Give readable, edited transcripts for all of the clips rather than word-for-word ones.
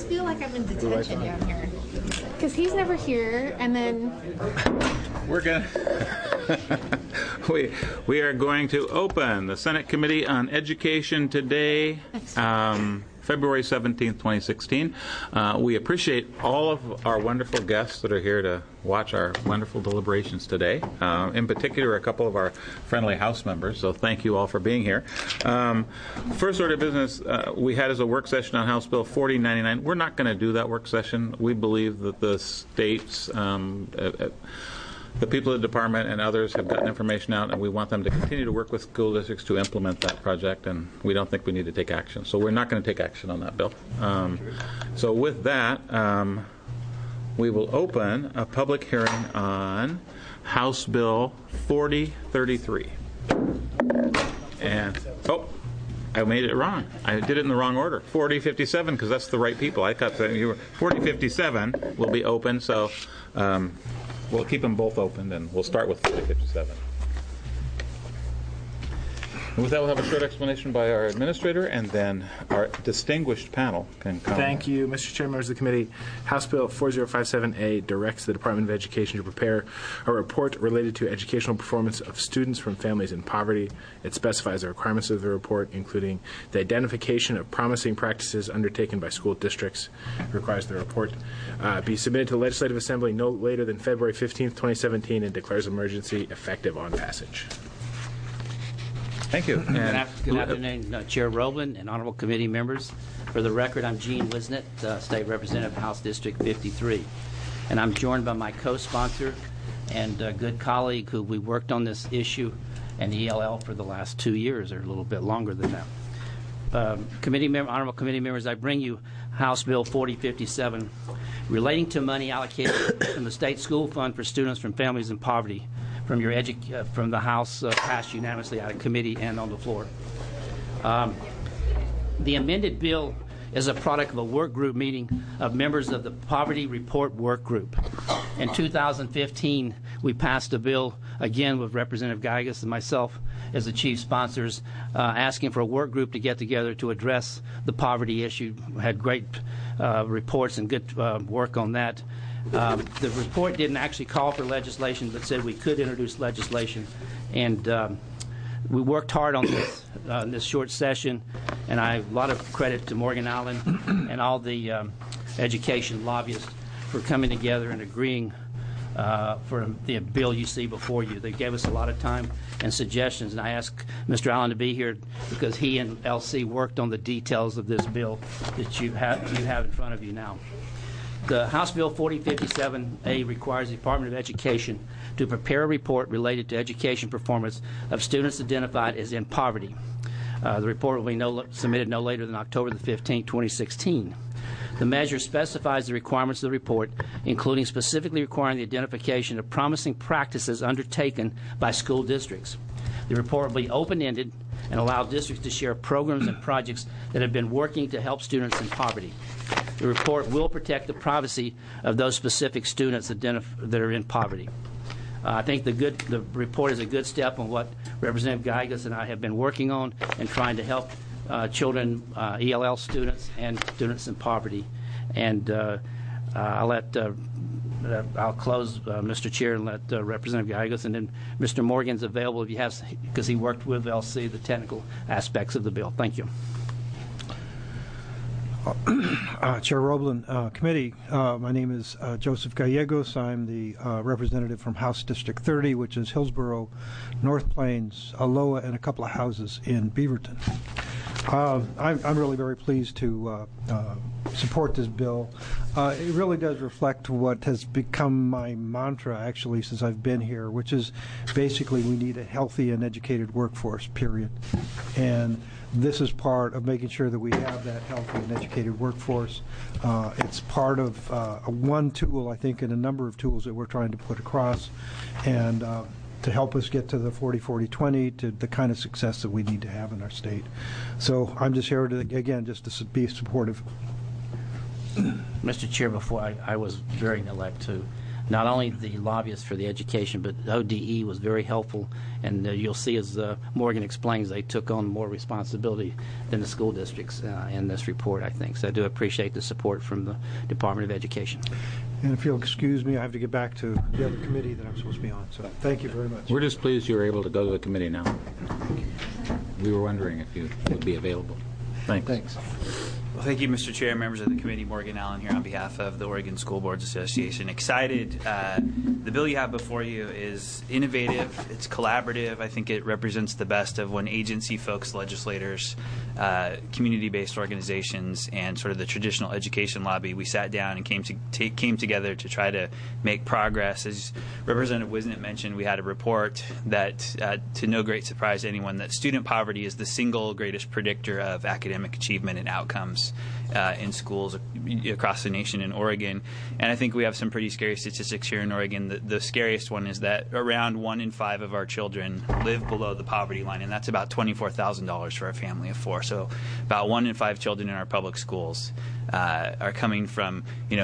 feel like I'm in detention down here. Because he's never here, and then... We're going to... we are going to open the Senate Committee on Education today, February 17th, 2016. We appreciate all of our wonderful guests that are here to watch our wonderful deliberations today. In particular, a couple of our friendly House members, so thank you all for being here. First order of business we had as a work session on House Bill 4099. We're not going to do that work session. We believe that the states, the people of the department and others have gotten information out, and we want them to continue to work with school districts to implement that project, and we don't think we need to take action. So we're not going to take action on that bill. So with that, we will open a public hearing on House Bill 4033. And, I made it wrong. I did it in the wrong order. 4057, because that's the right people. I thought that you were 4057 will be open, so we'll keep them both open, and we'll start with 4057. And with that, we'll have a short explanation by our administrator, and then our distinguished panel can come. Thank you, Mr. Chair, members of the committee. House Bill 4057A directs the Department of Education to prepare a report related to educational performance of students from families in poverty. It specifies the requirements of the report, including the identification of promising practices undertaken by school districts. It requires the report be submitted to the Legislative Assembly no later than February 15th, 2017, and declares emergency effective on passage. Thank you. Good afternoon, Chair Roblin and honorable committee members. For the record, I'm Gene Wisnett, State Representative, House District 53. And I'm joined by my co-sponsor and good colleague who we worked on this issue and ELL for the last 2 years, or a little bit longer than that. Honorable committee members, I bring you House Bill 4057 relating to money allocated from the State School Fund for students from families in poverty from the House, passed unanimously out of committee and on the floor. The amended bill is a product of a work group meeting of members of the Poverty Report Work Group. In 2015, we passed a bill, again with Representative Geiges and myself as the chief sponsors, asking for a work group to get together to address the poverty issue. We had great reports and good work on that. The report didn't actually call for legislation, but said we could introduce legislation, and we worked hard on this short session, and a lot of credit to Morgan Allen and all the education lobbyists for coming together and agreeing for the bill you see before you. They gave us a lot of time and suggestions, and I asked Mr. Allen to be here because he and LC worked on the details of this bill that you have in front of you now. The House Bill 4057A requires the Department of Education to prepare a report related to education performance of students identified as in poverty. The report will be submitted no later than October the 15th, 2016. The measure specifies the requirements of the report, including specifically requiring the identification of promising practices undertaken by school districts. The report will be open-ended and allow districts to share programs and projects that have been working to help students in poverty. The report will protect the privacy of those specific students that are in poverty. I think the report is a good step on what Representative Geiges and I have been working on and trying to help children, ELL students, and students in poverty. And I'll close, Mr. Chair, and let Representative Geiges, and then Mr. Morgan's available if you have, because he worked with LC, the technical aspects of the bill. Thank you. Chair Roblin, committee, my name is Joseph Gallegos. I'm the representative from House District 30, which is Hillsborough, North Plains, Aloha, and a couple of houses in Beaverton. I'm really very pleased to support this bill. It really does reflect what has become my mantra, actually, since I've been here, which is basically we need a healthy and educated workforce, period. And this is part of making sure that we have that healthy and educated workforce. It's part of one tool, I think, in a number of tools that we're trying to put across, and to help us get to the 40-40-20, to the kind of success that we need to have in our state. So I'm just here to, again, just to be supportive. Mr. Chair, before I was very elect to not only the lobbyists for the education, but ODE was very helpful. And you'll see, as Morgan explains, they took on more responsibility than the school districts in this report, I think. So I do appreciate the support from the Department of Education. And if you'll excuse me, I have to get back to the other committee that I'm supposed to be on. So thank you very much. We're just pleased you were able to go to the committee now. We were wondering if you would be available. Thanks. Well, thank you, Mr. Chair, members of the committee. Morgan Allen here on behalf of the Oregon School Boards Association. Excited. The bill you have before you is innovative. It's collaborative. I think it represents the best of when agency folks, legislators, community-based organizations, and sort of the traditional education lobby, we sat down and came together to try to make progress. As Representative Wisnett mentioned, we had a report that, to no great surprise to anyone, that student poverty is the single greatest predictor of academic achievement and outcomes in schools across the nation in Oregon. And I think we have some pretty scary statistics here in Oregon. The scariest one is that around 1 in 5 of our children live below the poverty line, and that's about $24,000 for a family of 4. So about 1 in 5 children in our public schools are coming from,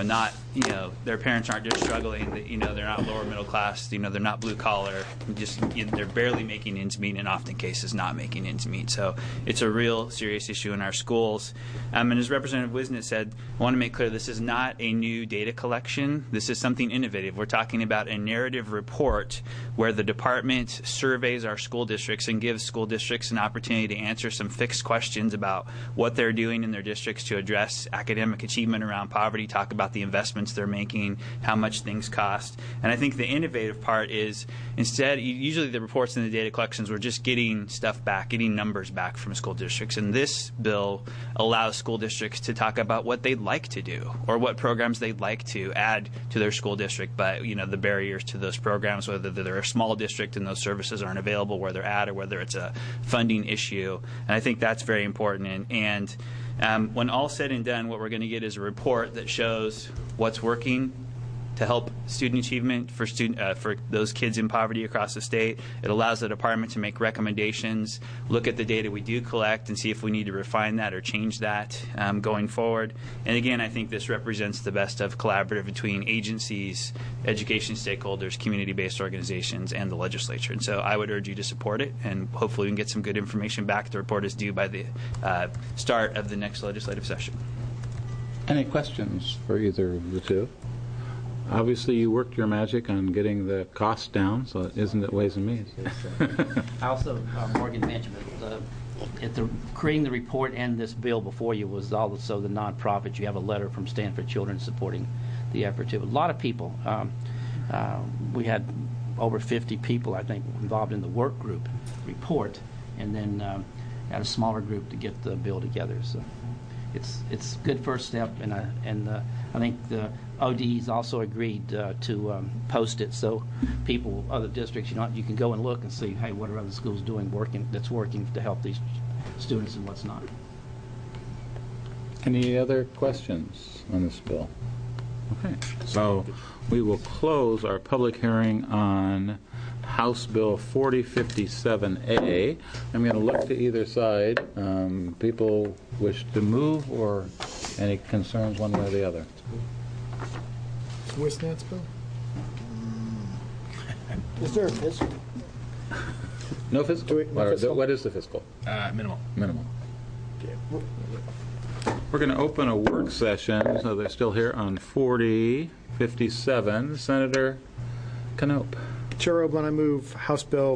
their parents aren't just struggling, they're not lower middle class, they're not blue collar, they're barely making ends meet, and in often cases not making ends meet. So it's a real serious issue in our schools. And as Representative Wisnett said, I want to make clear this is not a new data collection. This is something innovative. We're talking about a narrative report where the department surveys our school districts and gives school districts an opportunity to answer some fixed questions about what they're doing in their districts to address academic achievement around poverty, talk about the investments they're making, how much things cost. And I think the innovative part is instead, usually the reports and the data collections, we're just getting stuff back, getting numbers back from school districts. And this bill allows school districts to talk about what they'd like to do or what programs they'd like to add to their school district, but the barriers to those programs, whether they're a small district and those services aren't available where they're at, or whether it's a funding issue. And I think that's very important. And when all said and done, what we're going to get is a report that shows what's working to help student achievement for those kids in poverty across the state. It allows the department to make recommendations, look at the data we do collect, and see if we need to refine that or change that going forward. And again, I think this represents the best of collaborative between agencies, education stakeholders, community-based organizations, and the legislature. And so I would urge you to support it, and hopefully we can get some good information back. The report is due by the start of the next legislative session. Any questions for either of the two? Obviously, you worked your magic on getting the cost down, so isn't it Ways and Means? Also, Morgan mentioned creating the report and this bill before you was also the nonprofit. You have a letter from Stanford Children supporting the effort too. A lot of people. We had over 50 people, I think, involved in the work group report, and then had a smaller group to get the bill together. So it's a good first step, and I think the ODE's also agreed to post it so people, other districts, you can go and look and see, hey, what are other schools doing that's working to help these students and what's not. Any other questions on this bill? Okay, so we will close our public hearing on House Bill 4057A. I'm going to look to either side. People wish to move or any concerns one way or the other? Where's Nance bill? Is there a fiscal? No fiscal? No fiscal? What is the fiscal? Minimal. Minimal. We're going to open a work session, so they're still here on 4057. Senator Knoop. Chair Oblin, I move House Bill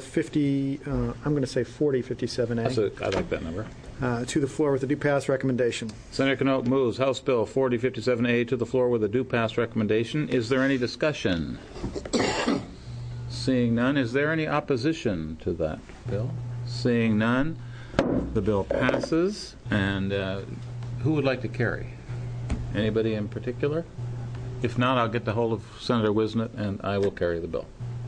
4057A. I like that number. To the floor with a due pass recommendation. Senator Knoop moves House Bill 4057A to the floor with a due pass recommendation. Is there any discussion? Seeing none, is there any opposition to that bill? Seeing none, the bill passes. And who would like to carry? Anybody in particular? If not, I'll get the hold of Senator Wisnett and I will carry the bill.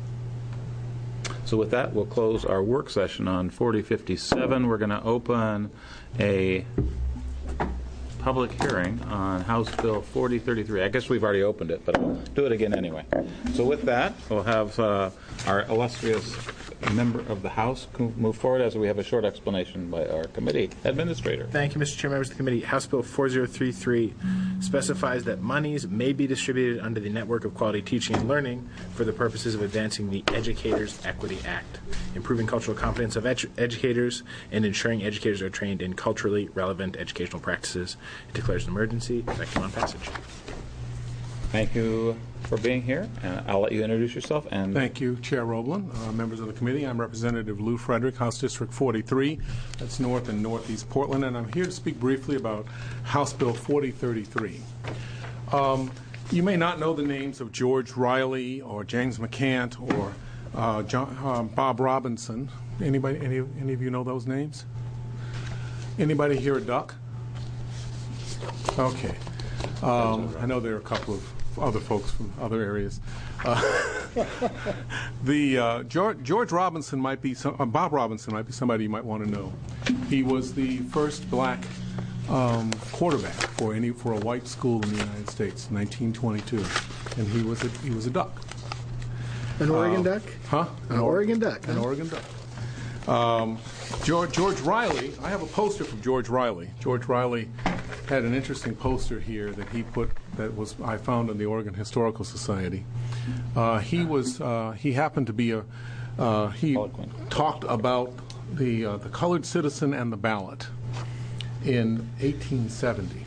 So with that, we'll close our work session on 4057. We're going to open a public hearing on House Bill 4033. I guess we've already opened it, but I'll do it again anyway. So with that, we'll have our illustrious member of the House move forward as we have a short explanation by our committee administrator. Thank you, Mr. Chair, members of the committee. House Bill 4033 specifies that monies may be distributed under the Network of Quality Teaching and Learning for the purposes of advancing the Educators Equity Act, improving cultural competence of educators, and ensuring educators are trained in culturally relevant educational practices. It declares an emergency, effective on passage. Thank you for being here, and I'll let you introduce yourself. And thank you, Chair Roblin, members of the committee. I'm Representative Lou Frederick, House District 43. That's North and Northeast Portland, and I'm here to speak briefly about House Bill 4033. You may not know the names of George Riley or James McCant or Bob Robinson. Anybody? Any of you know those names? Anybody here a duck? Okay. I know there are a couple of other folks from other areas. George Robinson might be Bob Robinson might be somebody you might want to know. He was the first black quarterback for a white school in the United States, 1922, and he was a duck. An Oregon duck? Huh? An Oregon duck. An Oregon duck. George Riley, I have a poster from George Riley. George Riley had an interesting poster here that he put I found in the Oregon Historical Society. He happened to be he talked about the colored citizen and the ballot in 1870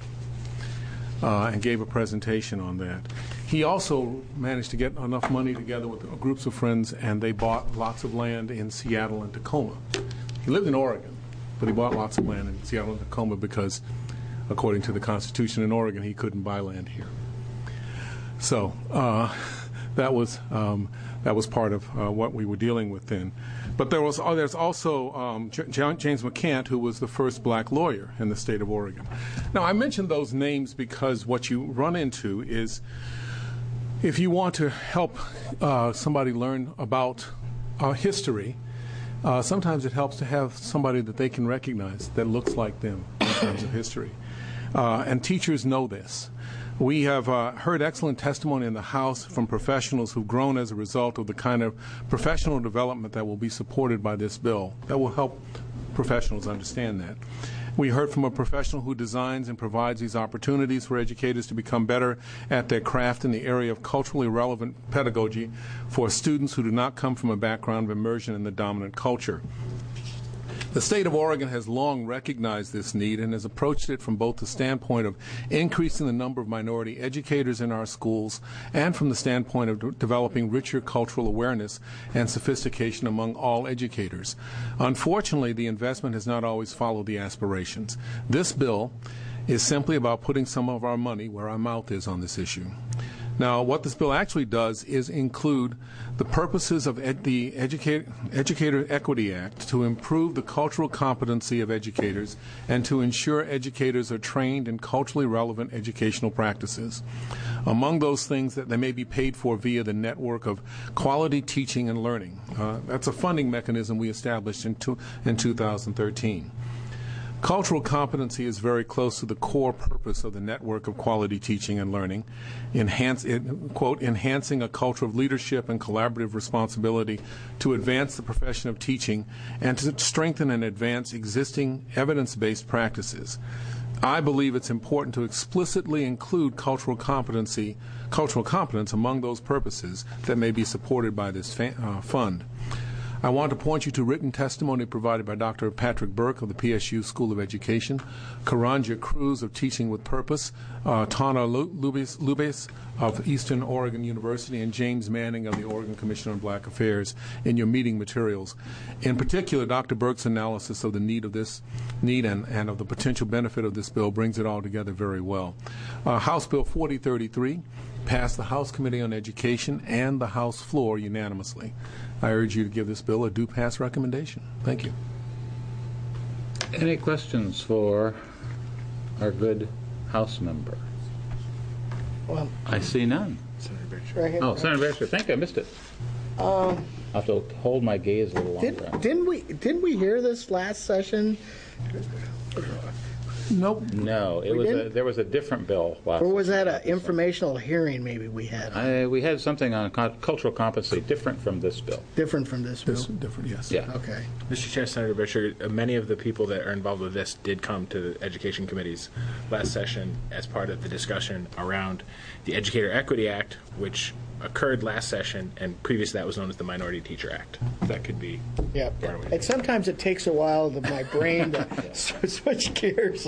and gave a presentation on that. He also managed to get enough money together with groups of friends, and they bought lots of land in Seattle and Tacoma. He lived in Oregon, but he bought lots of land in Seattle and Tacoma because, according to the Constitution in Oregon, he couldn't buy land here. So that was part of what we were dealing with then. But there's also James McCant, who was the first black lawyer in the state of Oregon. Now, I mentioned those names because what you run into is, if you want to help somebody learn about history, sometimes it helps to have somebody that they can recognize that looks like them in terms of history. And teachers know this. We have heard excellent testimony in the House from professionals who've grown as a result of the kind of professional development that will be supported by this bill that will help professionals understand that. We heard from a professional who designs and provides these opportunities for educators to become better at their craft in the area of culturally relevant pedagogy for students who do not come from a background of immersion in the dominant culture. The state of Oregon has long recognized this need and has approached it from both the standpoint of increasing the number of minority educators in our schools and from the standpoint of developing richer cultural awareness and sophistication among all educators. Unfortunately, the investment has not always followed the aspirations. This bill is simply about putting some of our money where our mouth is on this issue. Now, what this bill actually does is include the purposes of the Educator Equity Act to improve the cultural competency of educators and to ensure educators are trained in culturally relevant educational practices. Among those things that they may be paid for via the Network of Quality Teaching and Learning. That's a funding mechanism we established in 2013. Cultural competency is very close to the core purpose of the Network of Quality Teaching and Learning, enhancing a culture of leadership and collaborative responsibility to advance the profession of teaching and to strengthen and advance existing evidence-based practices. I believe it's important to explicitly include cultural competence among those purposes that may be supported by this fund. I want to point you to written testimony provided by Dr. Patrick Burke of the PSU School of Education, Karanja Cruz of Teaching with Purpose, Tana Lubes of Eastern Oregon University, and James Manning of the Oregon Commission on Black Affairs in your meeting materials. In particular, Dr. Burke's analysis of the need of and of the potential benefit of this bill brings it all together very well. House Bill 4033 passed the House Committee on Education and the House floor unanimously. I urge you to give this bill a due pass recommendation. Thank you. Any questions for our good House member? Well, I see none. right here. Oh, Senator Baxter, thank you. I missed it. I'll have to hold my gaze a little longer. Didn't we hear this last session? Nope. No, there was a different bill last. Or was that an informational hearing maybe we had? We had something on cultural competency different from this bill. Different from this bill? This is different, yes. Yeah. Okay. Mr. Chair, Senator Bisher, many of the people that are involved with this did come to the Education Committee's last session as part of the discussion around the Educator Equity Act, which occurred last session, and previous to that was known as the Minority Teacher Act. That could be Yeah. part of it. And sometimes it takes a while for my brain to switch gears.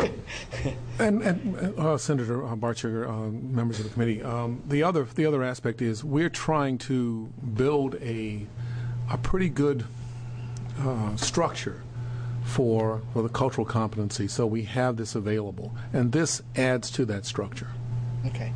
And Senator Bartsugar, members of the committee, the other aspect is we're trying to build a pretty good structure for the cultural competency, so we have this available, and this adds to that structure. Okay.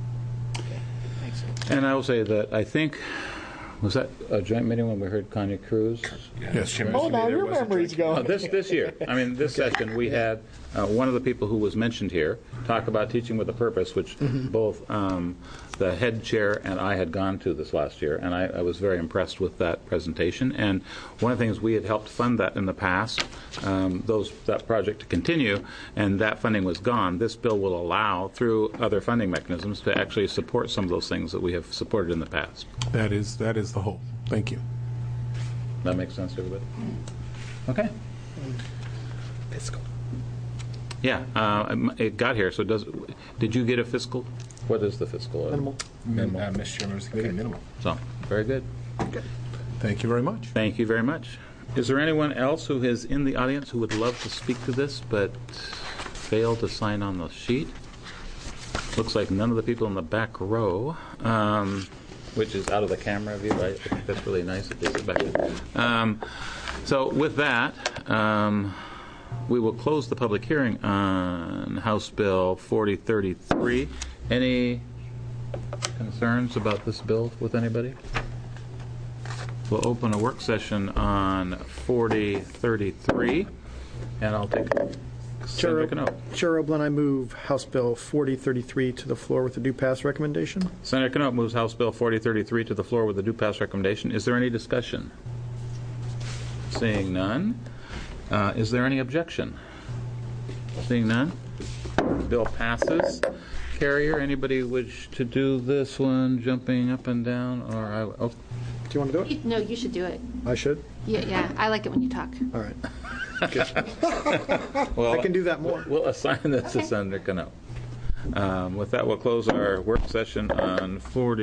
And I will say that I think, was that a joint meeting when we heard Kanye Cruz? Yes. Oh, now your memory's going. This year. I mean, this session, we had one of the people who was mentioned here talk about teaching with a purpose, which both the head chair and I had gone to this last year, and I was very impressed with that presentation. And one of the things, we had helped fund that in the past, that project to continue, and that funding was gone. This bill will allow, through other funding mechanisms, to actually support some of those things that we have supported in the past. That is the hope. Thank you. That makes sense to everybody? Okay. Fiscal. Yeah, it got here. So did you get a fiscal? What is the fiscal? Minimal. Mr. Chair, members of the committee, minimal. So, very good. Thank you very much. Thank you very much. Is there anyone else who is in the audience who would love to speak to this but failed to sign on the sheet? Looks like none of the people in the back row, which is out of the camera view. I think that's really nice if they sit back there. So with that, we will close the public hearing on House Bill 4033. Any concerns about this bill with anybody? We'll open a work session on 4033, and I'll take Senator Cano. Chair Oblin, I move House Bill 4033 to the floor with a due pass recommendation. Senator Cano moves House Bill 4033 to the floor with a due pass recommendation. Is there any discussion? Seeing none. Is there any objection? Seeing none. Bill passes. Carrier, anybody wish to do this one, jumping up and down? Or Do you want to do it? No, you should do it. I should? Yeah, I like it when you talk. All right. well, I can do that more. We'll assign this to Senator Cano. With that, we'll close our work session on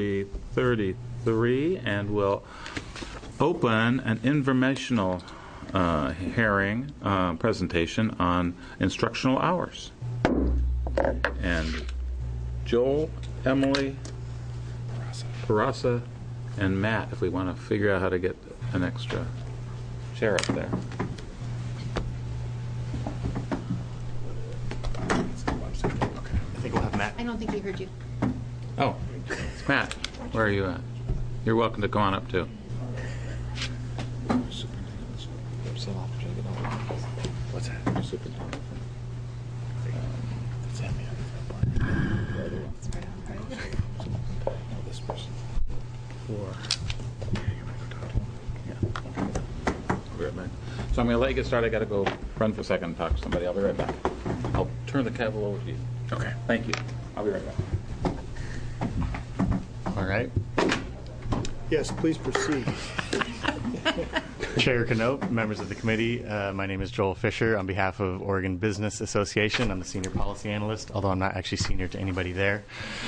4033, and we'll open an informational hearing presentation on instructional hours. And Joel, Emily, Parasa, and Matt, if we want to figure out how to get an extra chair up there. I think we'll have Matt. I don't think he heard you. Oh, Matt, where are you at? You're welcome to come on up too. What's that? This person. Be right back. So I'm going to let you get started. I got to go run for a second and talk to somebody. I'll be right back. I'll turn the cable over to you. Okay. Thank you. I'll be right back. All right. Yes, please proceed. Chair Cano, members of the committee, my name is Joel Fisher. On behalf of Oregon Business Association, I'm the senior policy analyst, although I'm not actually senior to anybody there.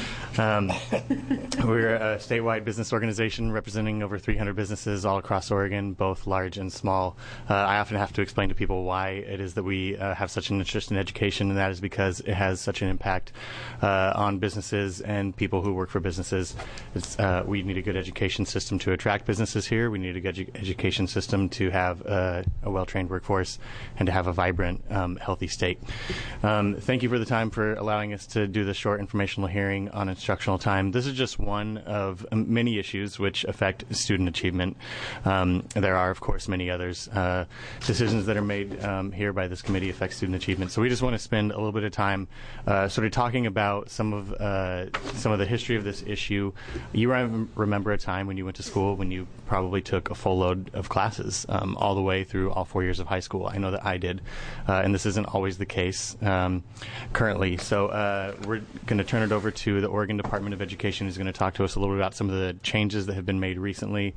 We're a statewide business organization representing over 300 businesses all across Oregon, both large and small. I often have to explain to people why it is that we have such an interest in education, and that is because it has such an impact on businesses and people who work for businesses. We need a good education system to attract businesses here. We need a good education system to have a well-trained workforce and to have a vibrant, healthy state. Thank you for the time for allowing us to do this short informational hearing on instructional time. This is just one of many issues which affect student achievement. There are, of course, many others. Decisions that are made here by this committee affect student achievement. So we just want to spend a little bit of time sort of talking about some of the history of this issue. You remember a time when you went to school when you probably took a full load of classes. classes all the way through all 4 years of high school. I know that I did, and this isn't always the case currently. So we're going to turn it over to the Oregon Department of Education, who's going to talk to us a little bit about some of the changes that have been made recently,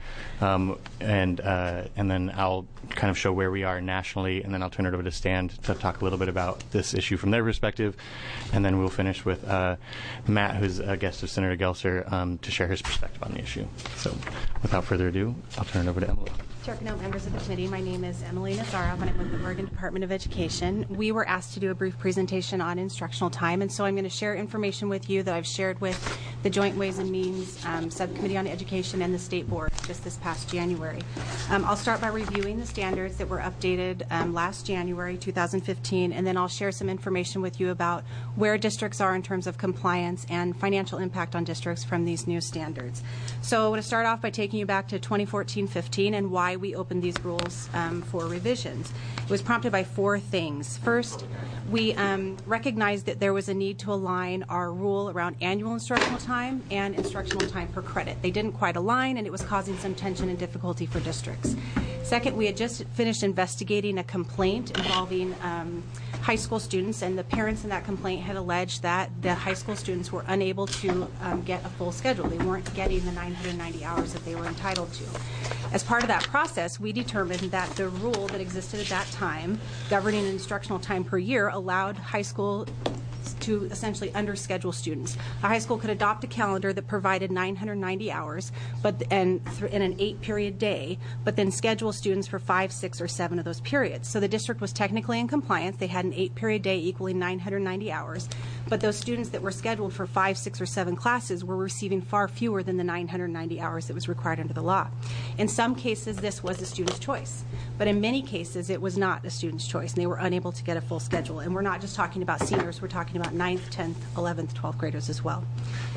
and then I'll kind of show where we are nationally, and then I'll turn it over to Stan to talk a little bit about this issue from their perspective, and then we'll finish with Matt, who's a guest of Senator Gelser, to share his perspective on the issue. So without further ado, I'll turn it over to Emily. Chair Cano, members of the committee, my name is Emily Nazarov, and I'm with the Oregon Department of Education. We were asked to do a brief presentation on instructional time, and so I'm going to share information with you that I've shared with the Joint Ways and Means Subcommittee on Education and the State Board just this past January. I'll start by reviewing the standards that were updated last January 2015, and then I'll share some information with you about where districts are in terms of compliance and financial impact on districts from these new standards. So I want to start off by taking you back to 2014-15 and why we opened these rules for revisions. It was prompted by four things. First, we recognized that there was a need to align our rule around annual instructional time and instructional time per credit. They didn't quite align, and it was causing some tension and difficulty for districts. Second, we had just finished investigating a complaint involving high school students, and the parents in that complaint had alleged that the high school students were unable to get a full schedule. They weren't getting the 990 hours that they were entitled to. As part of that process, we determined that the rule that existed at that time, governing instructional time per year, allowed high school to essentially underschedule students. A high school could adopt a calendar that provided 990 hours in an 8-period day, but then schedule students for 5, 6, or 7 of those periods. So the district was technically in compliance. They had an 8-period day equaling 990 hours, but those students that were scheduled for 5, 6, or 7 classes were receiving far fewer than the 990 hours that was required under the law. In some cases, this was a student's choice, but in many cases, it was not a student's choice, and they were unable to get a full schedule. And we're not just talking about seniors, we're talking about 9th, 10th, 11th, 12th graders as well.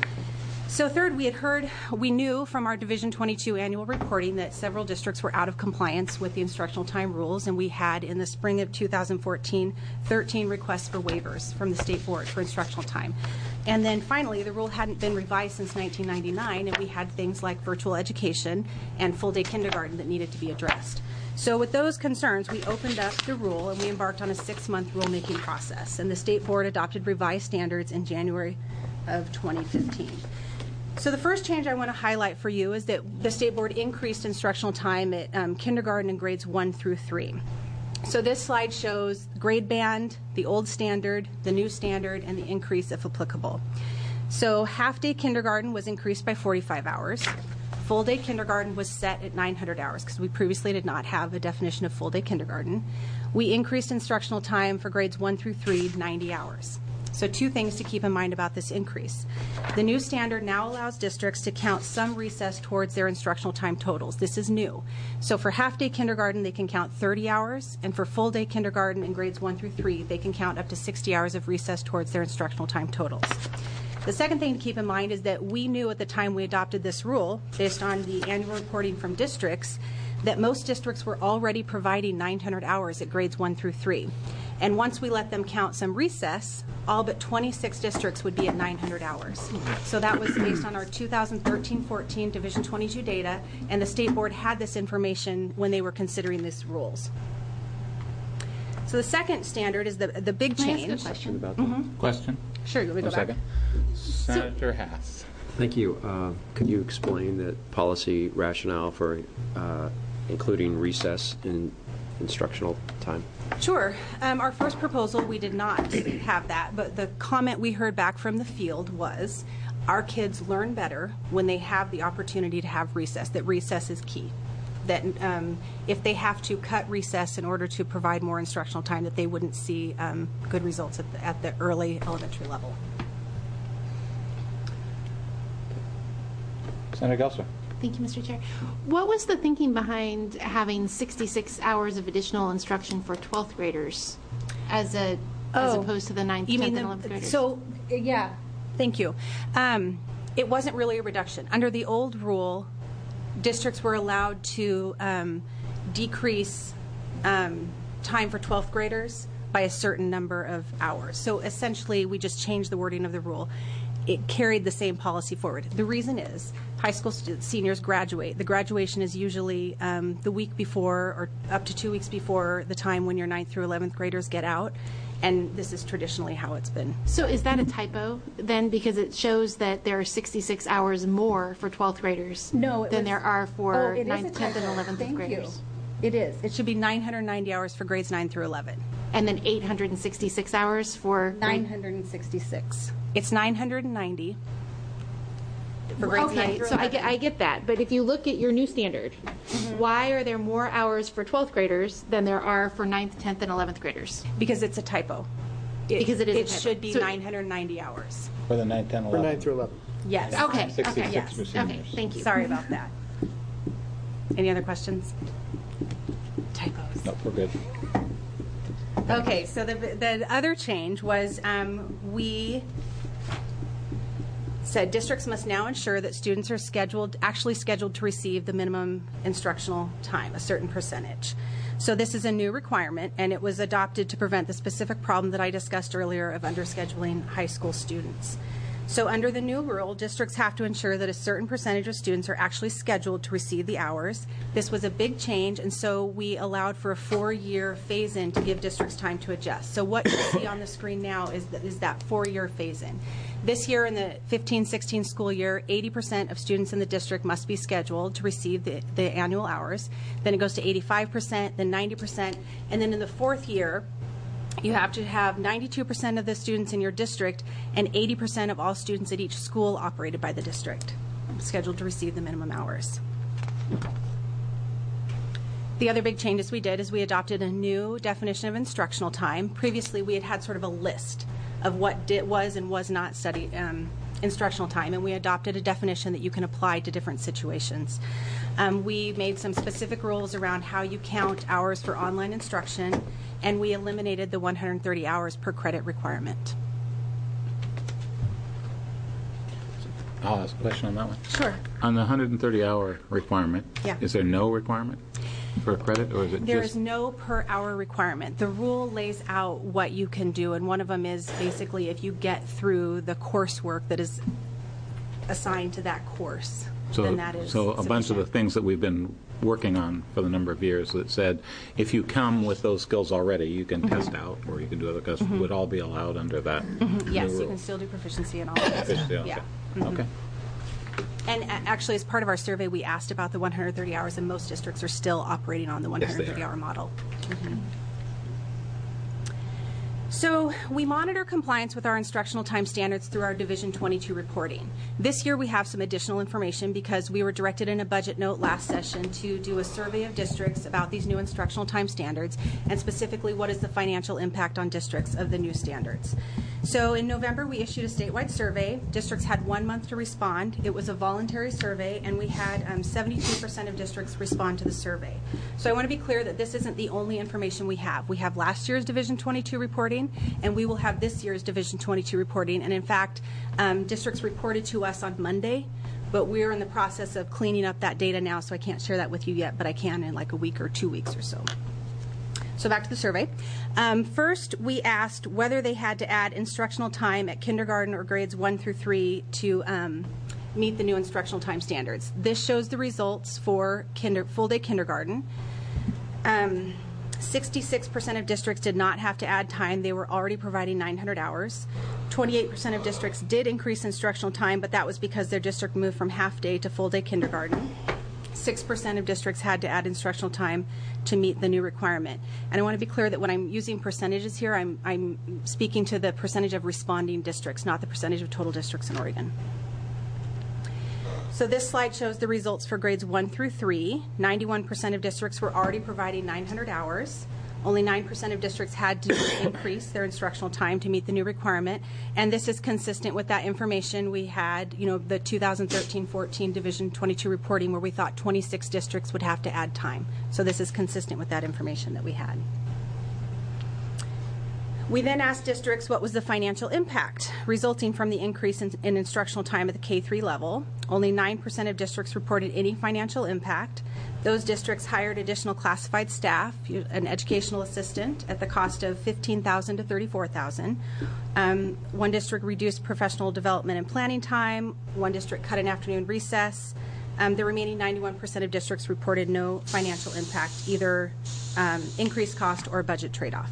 So third, we knew from our Division 22 annual reporting that several districts were out of compliance with the instructional time rules, and we had in the spring of 2014 13 requests for waivers from the State Board for instructional time. And then finally, the rule hadn't been revised since 1999, and we had things like virtual education and full-day kindergarten that needed to be addressed. So with those concerns, we opened up the rule and we embarked on a 6-month rulemaking process. And the State Board adopted revised standards in January of 2015. So the first change I want to highlight for you is that the State Board increased instructional time at kindergarten and grades 1 through 3. So this slide shows grade band, the old standard, the new standard, and the increase if applicable. So half-day kindergarten was increased by 45 hours. Full-day kindergarten was set at 900 hours because we previously did not have a definition of full-day kindergarten. We increased instructional time for grades 1 through 3, 90 hours. So two things to keep in mind about this increase. The new standard now allows districts to count some recess towards their instructional time totals. This is new. So for half-day kindergarten, they can count 30 hours, and for full-day kindergarten in grades 1 through 3, they can count up to 60 hours of recess towards their instructional time totals. The second thing to keep in mind is that we knew at the time we adopted this rule, based on the annual reporting from districts, that most districts were already providing 900 hours at grades 1 through 3. And once we let them count some recess, all but 26 districts would be at 900 hours. So that was based on our 2013-14 Division 22 data, and the State Board had this information when they were considering these rules. So the second standard is the big change. Can I ask a question about that? Question? Sure, you want me to go back? Senator Haas. Thank you. Could you explain the policy rationale for including recess in instructional time? Sure. Our first proposal, we did not have that, but the comment we heard back from the field was our kids learn better when they have the opportunity to have recess, that recess is key. That if they have to cut recess in order to provide more instructional time, that they wouldn't see good results at the early elementary level. Senator Gelser. Thank you, Mr. Chair. What was the thinking behind having 66 hours of additional instruction for 12th graders as opposed to the 9th, 10th, and 11th graders? So, yeah, thank you. It wasn't really a reduction. Under the old rule, districts were allowed to decrease time for 12th graders by a certain number of hours. So essentially, we just changed the wording of the rule. it carried the same policy forward. The reason is high school seniors graduate. The graduation is usually the week before or up to 2 weeks before the time when your 9th through 11th graders get out. And this is traditionally how it's been. So is that a typo then? Because it shows that there are 66 hours more for 12th graders than there are for 9th, 10th, and 11th graders. It is. It should be 990 hours for grades 9 through 11. And then 866 hours for 966. It's 990 for grades 9 Okay, through so 11. I get that. But if you look at your new standard, why are there more hours for 12th graders than there are for 9th, 10th, and 11th graders? Because it's a typo. Because it is a It typo. should be So- 990 hours. For the 9, 10, 11. For 9 through 11. Yes. Okay, 66 okay, yes. for Okay, seniors. thank you. Sorry about that. Any other questions? Typos. No, we're good. Okay, so the other change was we said districts must now ensure that students are actually scheduled to receive the minimum instructional time, a certain percentage. So this is a new requirement, and it was adopted to prevent the specific problem that I discussed earlier of underscheduling high school students. So under the new rule, districts have to ensure that a certain percentage of students are actually scheduled to receive the hours. This was a big change, and so we allowed for a 4-year phase-in to give districts time to adjust. So what you see on the screen now is that 4-year phase-in. This year in the 15-16 school year, 80% of students in the district must be scheduled to receive the annual hours. Then it goes to 85%, then 90%, and then in the 4th year, you have to have 92% of the students in your district and 80% of all students at each school operated by the district scheduled to receive the minimum hours. The other big changes we did is we adopted a new definition of instructional time. Previously, we had sort of a list of what was and was not instructional time, and we adopted a definition that you can apply to different situations. We made some specific rules around how you count hours for online instruction, and we eliminated the 130 hours per credit requirement. I'll ask a question on that one. Sure. On the 130-hour requirement, Yeah. is there no requirement for a credit, or is it There just... is no per hour requirement. The rule lays out what you can do, and one of them is basically if you get through the coursework that is assigned to that course, then that is So a bunch of the sufficient. things that we've been working on for the number of years that said, if you come with those skills already, you can test out, or you can do other tests, would all be allowed under that new Yes, you rule? can still do proficiency and all that stuff. Proficiency, okay. Yeah. Okay. And actually, as part of our survey, we asked about the 130 hours, and most districts are still operating on the Yes, they are. 130-hour model. So we monitor compliance with our instructional time standards through our Division 22 reporting. This year we have some additional information because we were directed in a budget note last session to do a survey of districts about these new instructional time standards, and specifically what is the financial impact on districts of the new standards. So in November we issued a statewide survey. Districts had 1 month to respond. It was a voluntary survey, and we had 72% of districts respond to the survey. So I want to be clear that this isn't the only information we have. We have last year's Division 22 reporting, and we will have this year's Division 22 reporting. And in fact, districts reported to us on Monday, but we're in the process of cleaning up that data now, so I can't share that with you yet, but I can in like a week or 2 weeks or so. So back to the survey. First, we asked whether they had to add instructional time at kindergarten or grades 1 through 3 to meet the new instructional time standards. This shows the results for full-day kindergarten. 66% of districts did not have to add time. They were already providing 900 hours. 28% of districts did increase instructional time, but that was because their district moved from half-day to full-day kindergarten. 6% of districts had to add instructional time to meet the new requirement. And I want to be clear that when I'm using percentages here, I'm speaking to the percentage of responding districts, not the percentage of total districts in Oregon. So this slide shows the results for grades 1 through 3. 91% of districts were already providing 900 hours. Only 9% of districts had to increase their instructional time to meet the new requirement. And this is consistent with that information we had, the 2013-14 Division 22 reporting, where we thought 26 districts would have to add time. So this is consistent with that information that we had. We then asked districts what was the financial impact resulting from the increase in instructional time at the K-3 level. Only 9% of districts reported any financial impact. Those districts hired additional classified staff, an educational assistant at the cost of $15,000 to $34,000. One district reduced professional development and planning time. One district cut an afternoon recess. The remaining 91% of districts reported no financial impact, either increased cost or budget trade-off.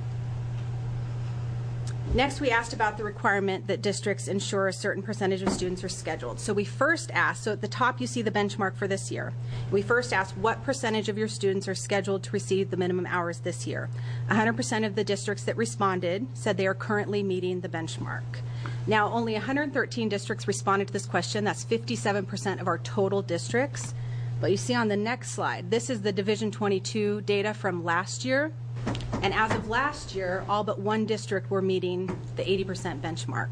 Next, we asked about the requirement that districts ensure a certain percentage of students are scheduled. So we first asked, so at the top you see the benchmark for this year. We first asked what percentage of your students are scheduled to receive the minimum hours this year. 100% of the districts that responded said they are currently meeting the benchmark. Now, only 113 districts responded to this question. That's 57% of our total districts. But you see on the next slide, this is the Division 22 data from last year. And as of last year, all but one district were meeting the 80% benchmark.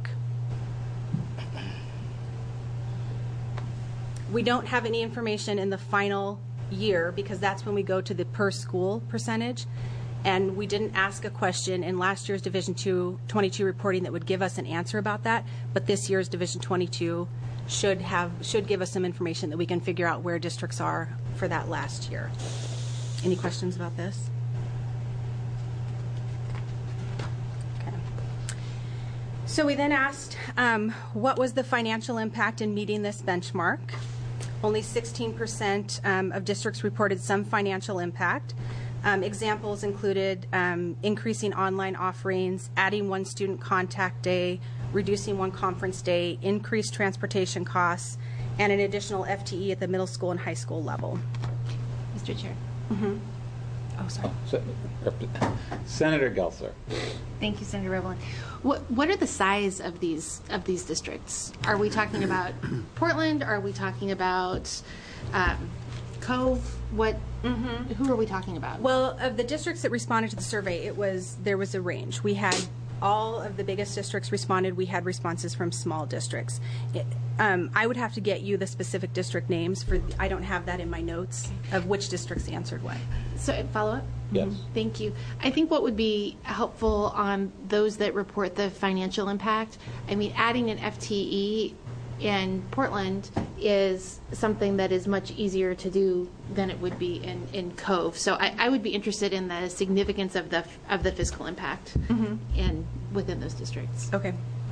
We don't have any information in the final year because that's when we go to the per school percentage. And we didn't ask a question in last year's Division 22 reporting that would give us an answer about that. But this year's Division 22 should give us some information that we can figure out where districts are for that last year. Any questions about this? So we then asked what was the financial impact in meeting this benchmark. Only 16% of districts reported some financial impact. Examples included increasing online offerings, adding one student contact day, reducing one conference day, increased transportation costs, and an additional FTE at the middle school and high school level. Mr. Chair. Mm-hmm. Oh, sorry. Senator Gelser. Thank you, Senator Roblin. What are the size of these districts? Are we talking about Portland? Are we talking about Cove? Who are we talking about? Well, of the districts that responded to the survey, there was a range. We had all of the biggest districts responded. We had responses from small districts. I would have to get you the specific district names. I don't have that in my notes of which districts answered what. So follow up? Yes. Thank you. I think what would be helpful on those that report the financial impact, I mean, adding an FTE in Portland is something that is much easier to do than it would be in Cove. So I would be interested in the significance of the fiscal impact within those districts. Okay.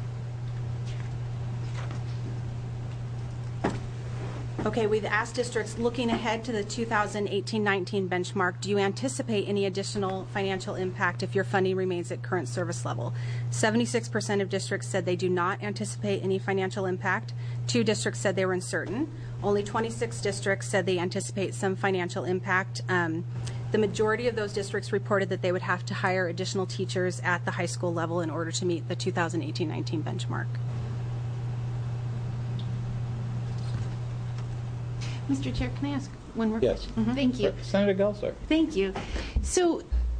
Okay, we've asked districts looking ahead to the 2018-19 benchmark, do you anticipate any additional financial impact if your funding remains at current service level? 76% of districts said they do not anticipate any financial impact. 2 districts said they were uncertain. Only 26 districts said they anticipate some financial impact. The majority of those districts reported that they would have to hire additional teachers at the high school level in order to meet the 2018-19 benchmark. Mr. Chair, can I ask one more Yes. question? Thank you. Senator Gelser. Thank you. So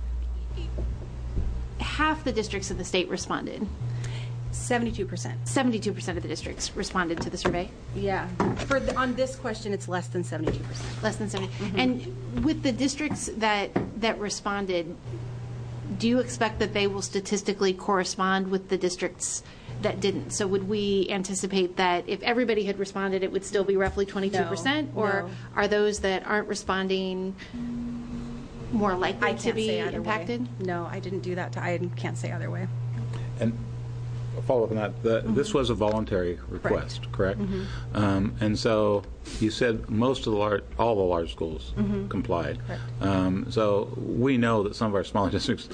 half the districts in the state responded. 72%. 72% of the districts responded to the survey? Yeah. On this question, it's less than 72%. Less than 70%. And with the districts that responded, do you expect that they will statistically correspond with the districts that didn't? So would we anticipate that if everybody had responded, it would still be roughly 22%? Or are those that aren't responding more likely to be impacted? No, I didn't do that. I can't say either way. And a follow-up on that, this was a voluntary request, correct? And so you said all the large schools complied. So we know that some of our smaller districts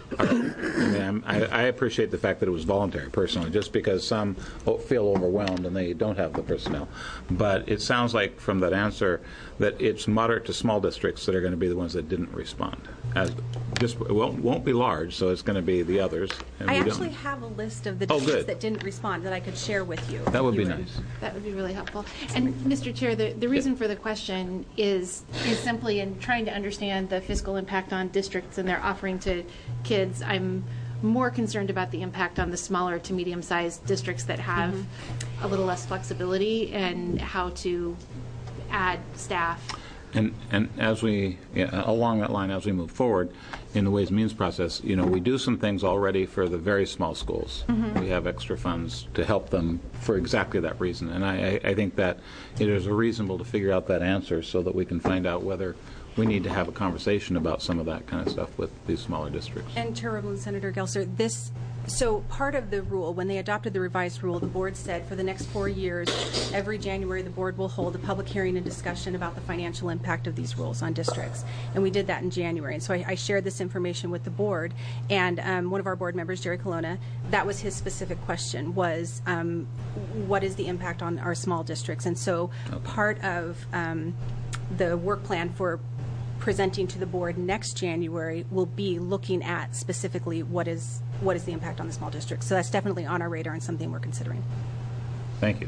I appreciate the fact that it was voluntary, personally, just because some feel overwhelmed and they don't have the personnel. But it sounds like from that answer that it's moderate to small districts that are going to be the ones that didn't respond. It won't be large, so it's going to be the others. And I actually have a list of the districts that didn't respond that I could share with you. That would be nice. That would be really helpful. And Mr. Chair, the reason for the question is simply in trying to understand the fiscal impact on districts and their offering to kids. I'm more concerned about the impact on the smaller to medium-sized districts that have a little less flexibility and how to add staff And as we, along that line, as we move forward in the Ways and Means process, we do some things already for the very small schools. We have extra funds to help them for exactly that reason. And I think that it is reasonable to figure out that answer so that we can find out whether we need to have a conversation about some of that kind of stuff with these smaller districts. And Chair Roblin, Senator Gelser, so part of the rule, when they adopted the revised rule, the board said for the next 4 years, every January the board will hold a public hearing and discussion about the financial impact of these rules on districts. And we did that in January. And so I shared this information with the board. And one of our board members, Jerry Colonna, that was his specific question, was what is the impact on our small districts? And so part of the work plan for presenting to the board next January will be looking at specifically what is the impact on the small districts. So that's definitely on our radar and something we're considering. Thank you.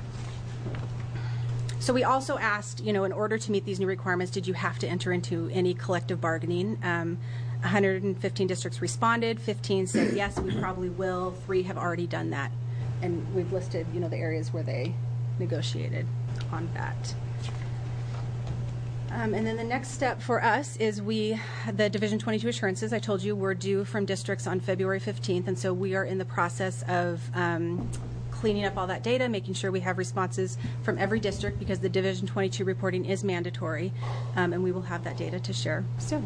So we also asked, in order to meet these new requirements, did you have to enter into any collective bargaining? 115 districts responded. 15 said yes, we probably will. 3 have already done that, and we've listed, the areas where they negotiated on that. And then the next step for us is the Division 22 assurances, I told you, were due from districts on February 15th, and so we are in the process of cleaning up all that data, making sure we have responses from every district because the Division 22 reporting is mandatory, and we will have that data to share soon.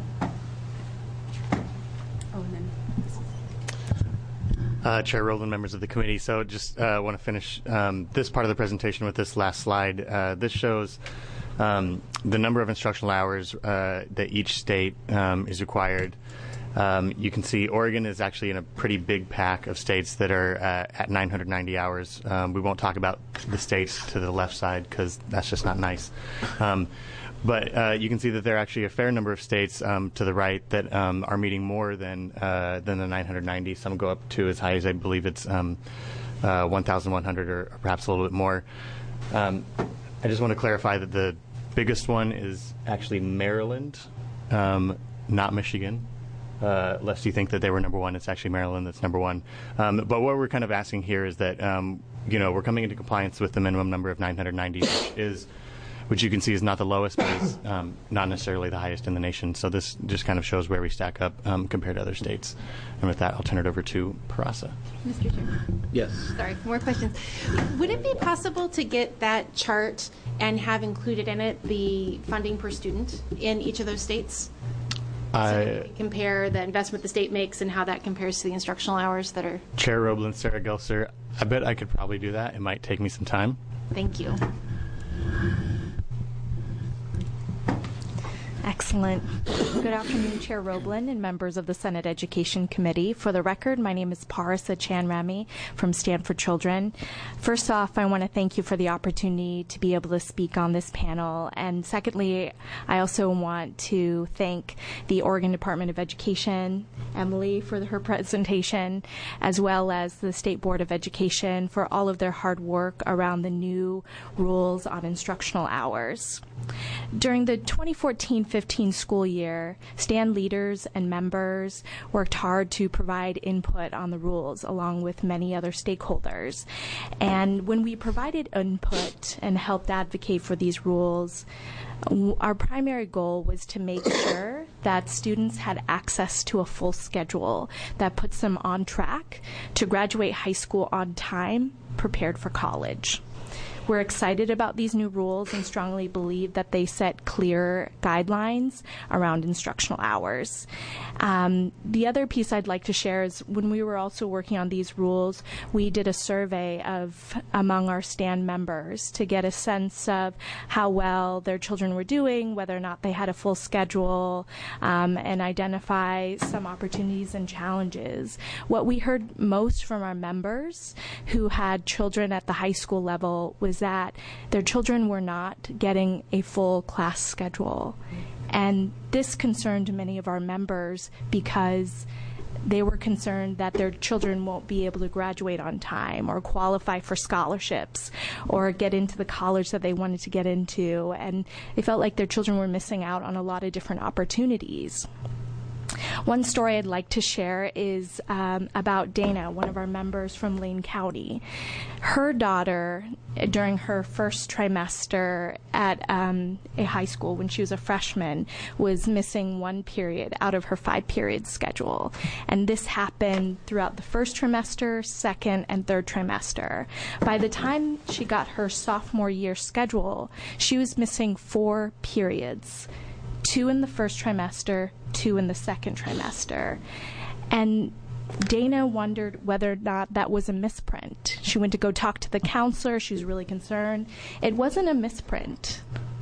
Chair Rowland, members of the committee. So just want to finish this part of the presentation with this last slide. This shows the number of instructional hours that each state is required. You can see Oregon is actually in a pretty big pack of states that are at 990 hours. We won't talk about the states to the left side because that's just not nice. But you can see that there are actually a fair number of states to the right that are meeting more than the 990. Some go up to as high as I believe it's 1,100 or perhaps a little bit more. I just want to clarify that the biggest one is actually Maryland, not Michigan. Lest you think that they were number one, it's actually Maryland that's number one. But what we're kind of asking here is that we're coming into compliance with the minimum number of 990, which you can see is not the lowest, but is not necessarily the highest in the nation. So this just kind of shows where we stack up compared to other states. And with that, I'll turn it over to Parasa. Mr. Chair. Yes. Sorry, more questions. Would it be possible to get that chart and have included in it the funding per student in each of those states? So that we compare the investment the state makes and how that compares to the instructional hours that are... Chair Roblin, Sarah Gelser, I bet I could probably do that. It might take me some time. Thank you. Excellent. Good afternoon, Chair Roblin and members of the Senate Education Committee. For the record, my name is Parasa Chanrami from Stand for Children. First off, I want to thank you for the opportunity to be able to speak on this panel. And secondly, I also want to thank the Oregon Department of Education, Emily, for her presentation, as well as the State Board of Education for all of their hard work around the new rules on instructional hours. During the 2014-15 school year, STAND leaders and members worked hard to provide input on the rules along with many other stakeholders. And when we provided input and helped advocate for these rules, our primary goal was to make sure that students had access to a full schedule that puts them on track to graduate high school on time, prepared for college. We're excited about these new rules and strongly believe that they set clear guidelines around instructional hours. The other piece I'd like to share is when we were also working on these rules, we did a survey among our STAND members to get a sense of how well their children were doing, whether or not they had a full schedule, and identify some opportunities and challenges. What we heard most from our members who had children at the high school level was that their children were not getting a full class schedule. And this concerned many of our members because they were concerned that their children won't be able to graduate on time or qualify for scholarships or get into the college that they wanted to get into. And they felt like their children were missing out on a lot of different opportunities. One story I'd like to share is about Dana, one of our members from Lane County. Her daughter, during her first trimester at a high school when she was a freshman, was missing one period out of her 5-period schedule. And this happened throughout the first trimester, second, and third trimester. By the time she got her sophomore year schedule, she was missing 4 periods. 2 in the first trimester, 2 in the second trimester. And Dana wondered whether or not that was a misprint. She went to go talk to the counselor. She was really concerned. It wasn't a misprint.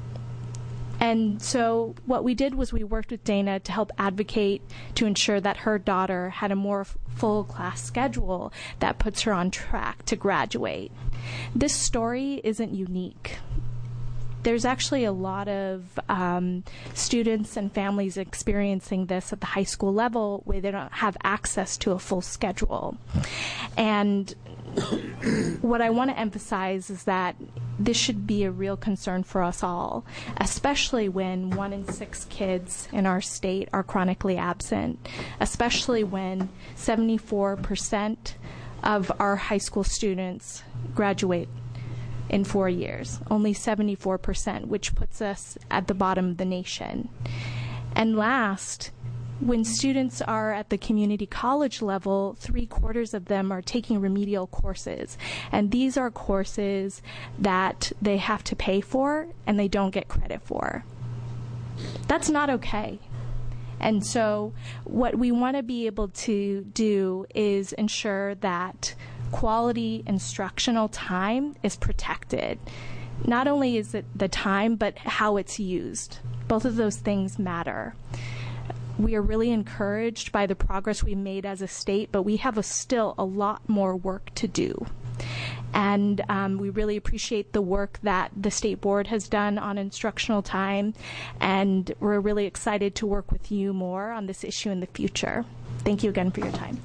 And so what we did was we worked with Dana to help advocate to ensure that her daughter had a more full class schedule that puts her on track to graduate. This story isn't unique. There's actually a lot of students and families experiencing this at the high school level where they don't have access to a full schedule. And what I want to emphasize is that this should be a real concern for us all, especially when 1 in 6 kids in our state are chronically absent, especially when 74% of our high school students graduate in 4 years, only 74%, which puts us at the bottom of the nation. And last, when students are at the community college level, 3/4 of them are taking remedial courses. And these are courses that they have to pay for and they don't get credit for. That's not okay. And so what we want to be able to do is ensure that quality instructional time is protected. Not only is it the time, but how it's used. Both of those things matter. We are really encouraged by the progress we made as a state, but we have still a lot more work to do. And we really appreciate the work that the state board has done on instructional time, and we're really excited to work with you more on this issue in the future. Thank you again for your time.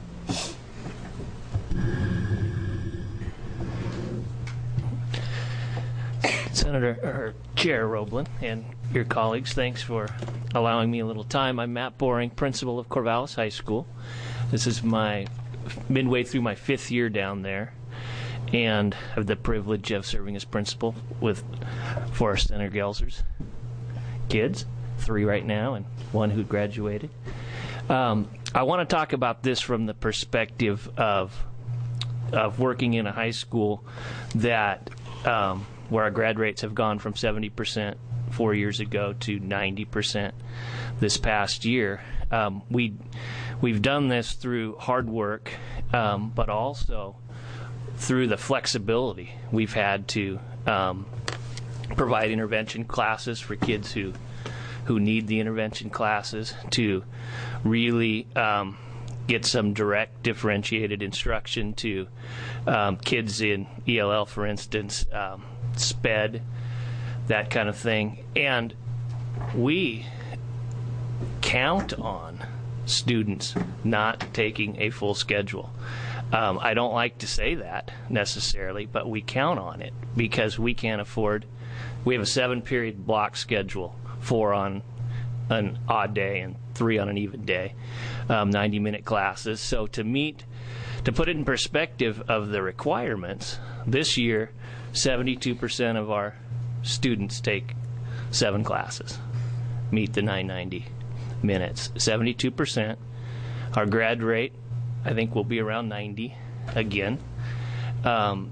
Chair Roblin and your colleagues, thanks for allowing me a little time. I'm Matt Boring, principal of Corvallis High School. This is my midway through my 5th year down there, and I have the privilege of serving as principal with Forrest Center Gelser's kids, 3 right now and 1 who graduated. I want to talk about this from the perspective of working in a high school that where our grad rates have gone from 70% 4 years ago to 90% this past year. We've done this through hard work, but also through the flexibility we've had to provide intervention classes for kids who need the intervention classes, to really get some direct differentiated instruction to kids in ELL, for instance, SPED, that kind of thing. And we count on students not taking a full schedule. I don't like to say that necessarily, but we count on it because we can't afford. We have a 7-period block schedule, 4 on an odd day and 3 on an even day, 90-minute classes. So to put it in perspective of the requirements, this year 72% of our students take 7 classes, meet the 990 minutes. 72%. Our grad rate, I think, will be around 90 again. I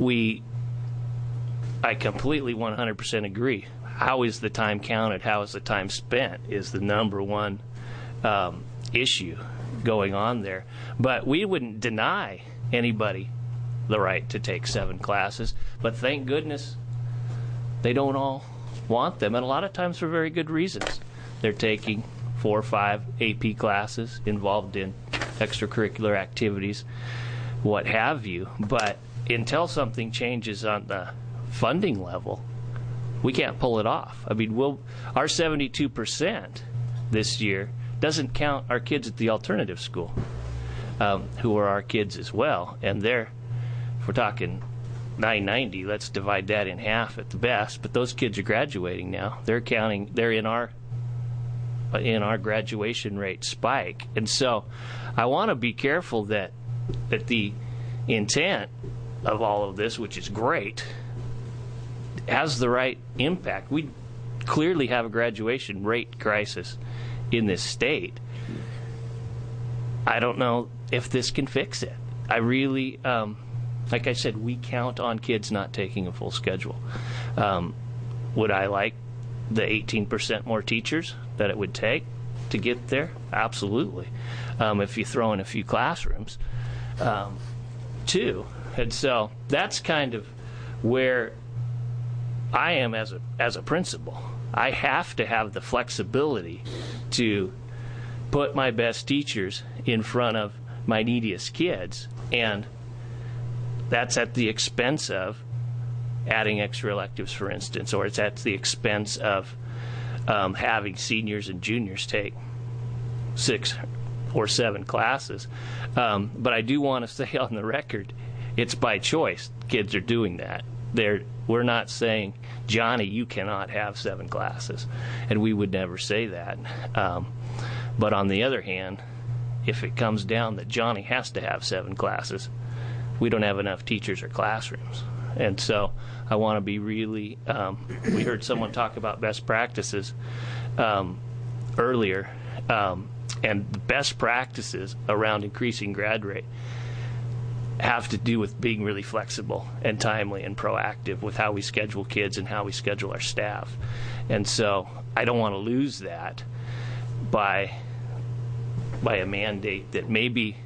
completely 100% agree. How is the time counted? How is the time spent is the number one issue going on there. But we wouldn't deny anybody the right to take 7 classes, but thank goodness they don't all want them, and a lot of times for very good reasons. They're taking 4 or 5 AP classes, involved in extracurricular activities, what have you. But until something changes on the funding level, we can't pull it off. I mean, our 72% this year doesn't count our kids at the alternative school, who are our kids as well. And if we're talking 990, let's divide that in half at the best. But those kids are graduating now. They're in our in our graduation rate spike. And so I want to be careful that the intent of all of this, which is great, has the right impact. We clearly have a graduation rate crisis in this state. I don't know if this can fix it. I really, like I said, we count on kids not taking a full schedule. Would I like the 18% more teachers that it would take to get there? Absolutely. If you throw in a few classrooms, too. And so that's kind of where I am as a principal. I have to have the flexibility to put my best teachers in front of my neediest kids, and that's at the expense of adding extra electives, for instance, or it's at the expense of having seniors and juniors take 6 or 7 classes. But I do want to say on the record, it's by choice. Kids are doing that. We're not saying, Johnny, you cannot have 7 classes, and we would never say that. But on the other hand, if it comes down that Johnny has to have 7 classes, we don't have enough teachers or classrooms. And so I want to be really, we heard someone talk about best practices earlier, and the best practices around increasing grad rate have to do with being really flexible and timely and proactive with how we schedule kids and how we schedule our staff. And so I don't want to lose that by a mandate that maybe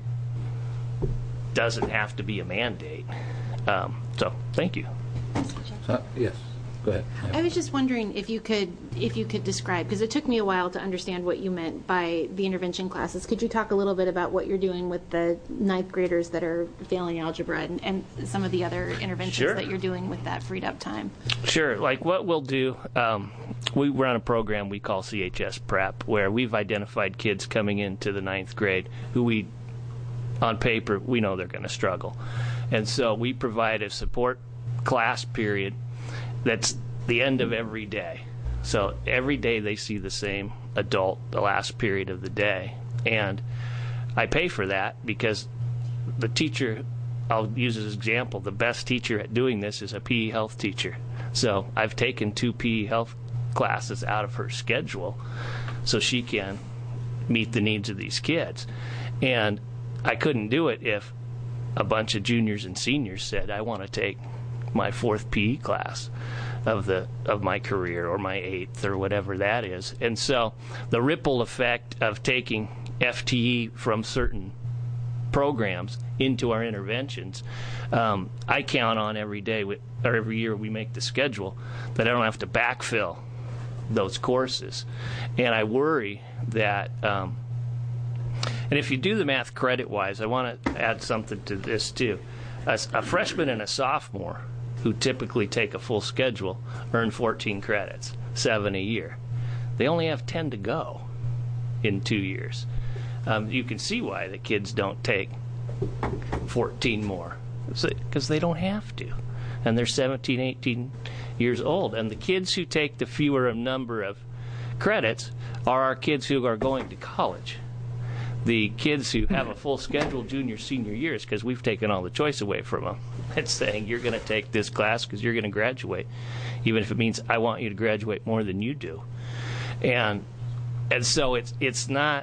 doesn't have to be a mandate. So thank you. Yes, go ahead. I was just wondering if you could describe, because it took me a while to understand what you meant by the intervention classes. Could you talk a little bit about what you're doing with the 9th graders that are failing algebra and some of the other interventions that you're doing with that freed up time? Sure. Like what we'll do, we run a program we call CHS Prep, where we've identified kids coming into the 9th grade who on paper, we know they're going to struggle. And so we provide a support class period that's the end of every day. So every day they see the same adult the last period of the day. And I pay for that because the teacher, I'll use as an example, the best teacher at doing this is a PE health teacher. So I've taken 2 PE health classes out of her schedule so she can meet the needs of these kids. And I couldn't do it if a bunch of juniors and seniors said, I want to take my 4th PE class of my career, or my 8th, or whatever that is. And so the ripple effect of taking FTE from certain programs into our interventions, I count on every day, or every year we make the schedule, that I don't have to backfill those courses. And I worry that, and if you do the math credit-wise, I want to add something to this too. A freshman and a sophomore who typically take a full schedule earn 14 credits, 7 a year. They only have 10 to go in 2 years. You can see why the kids don't take 14 more, because they don't have to. And they're 17, 18 years old. And the kids who take the fewer number of credits are our kids who are going to college. The kids who have a full schedule junior, senior years, because we've taken all the choice away from them. It's saying you're going to take this class because you're going to graduate, even if it means I want you to graduate more than you do. And so it's not,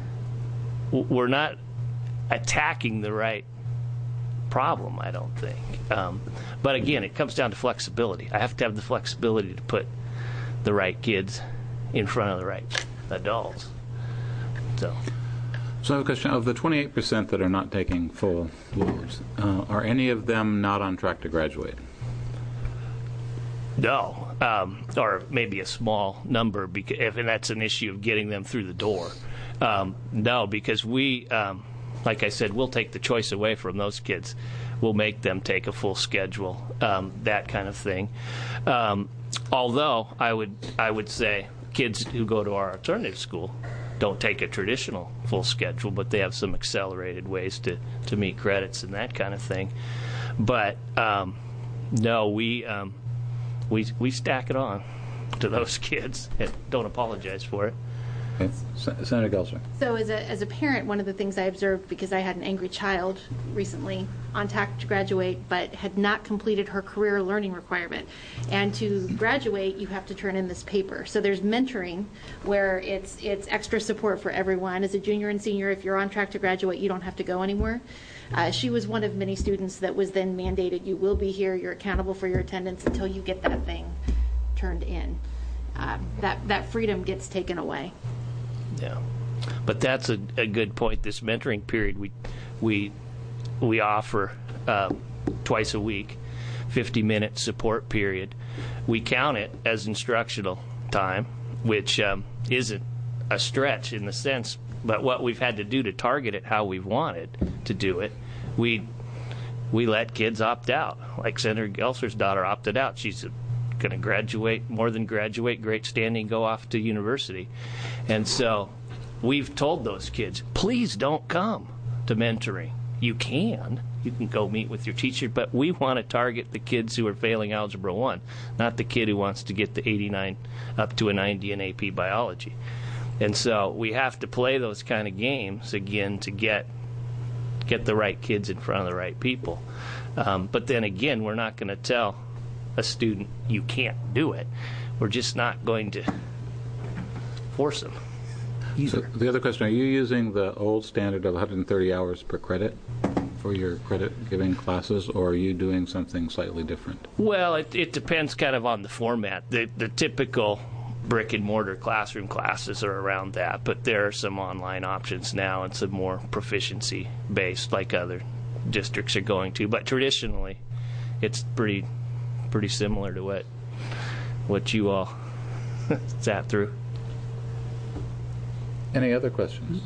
we're not attacking the right problem, I don't think. But again, it comes down to flexibility. I have to have the flexibility to put the right kids in front of the right adults. So I have a question. Of the 28% that are not taking full loads, are any of them not on track to graduate? No, or maybe a small number, and that's an issue of getting them through the door. No, because we, like I said, we'll take the choice away from those kids. We'll make them take a full schedule, that kind of thing. Although I would say kids who go to our alternative school don't take a traditional full schedule, but they have some accelerated ways to meet credits and that kind of thing. But no, we stack it on to those kids and don't apologize for it. Okay. Senator Gelser. So as a parent, one of the things I observed, because I had an angry child recently on track to graduate but had not completed her career learning requirement. And to graduate, you have to turn in this paper. So there's mentoring where it's extra support for everyone. As a junior and senior, if you're on track to graduate, you don't have to go anymore. She was one of many students that was then mandated, you will be here, you're accountable for your attendance until you get that thing turned in. That freedom gets taken away. Yeah, but that's a good point. This mentoring period we offer twice a week, 50-minute support period. We count it as instructional time, which isn't a stretch in the sense, but what we've had to do to target it how we've wanted to do it, we let kids opt out. Like Senator Gelser's daughter opted out. She's going to graduate, more than graduate, great standing, go off to university. And so we've told those kids, please don't come to mentoring. You can go meet with your teacher, but we want to target the kids who are failing Algebra 1, not the kid who wants to get the 89 up to a 90 in AP Biology. And so we have to play those kind of games, again, to get the right kids in front of the right people. But then again, we're not going to tell a student you can't do it. We're just not going to force them. So the other question, are you using the old standard of 130 hours per credit for your credit-giving classes, or are you doing something slightly different? Well, it depends kind of on the format. The typical brick-and-mortar classroom classes are around that, but there are some online options now and some more proficiency-based like other districts are going to. But traditionally, it's pretty similar to what you all sat through. Any other questions?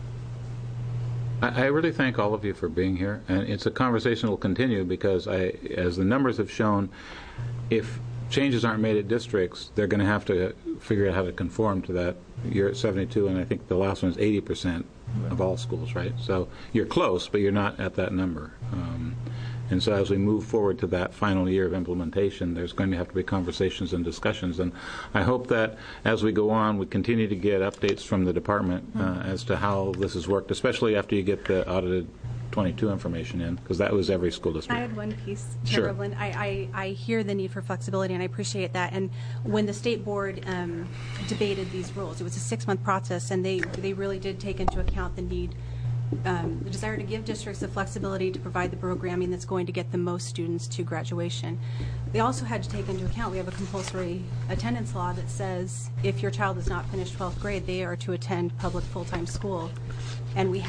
I really thank all of you for being here, and it's a conversation that will continue because, as the numbers have shown, if changes aren't made at districts, they're going to have to figure out how to conform to that. You're at 72, and I think the last one is 80% of all schools, right? So you're close, but you're not at that number. And so as we move forward to that final year of implementation, there's going to have to be conversations and discussions. And I hope that as we go on, we continue to get updates from the department as to how this has worked, especially after you get the audited 22 information in, because that was every school district. I had one piece, Chair Roblin. I hear the need for flexibility, and I appreciate that. And when the state board debated these rules, it was a 6-month process, and they really did take into account the need, the desire to give districts the flexibility to provide the programming that's going to get the most students to graduation. They also had to take into account, we have a compulsory attendance law that says if your child has not finished 12th grade, they are to attend public full-time school. And we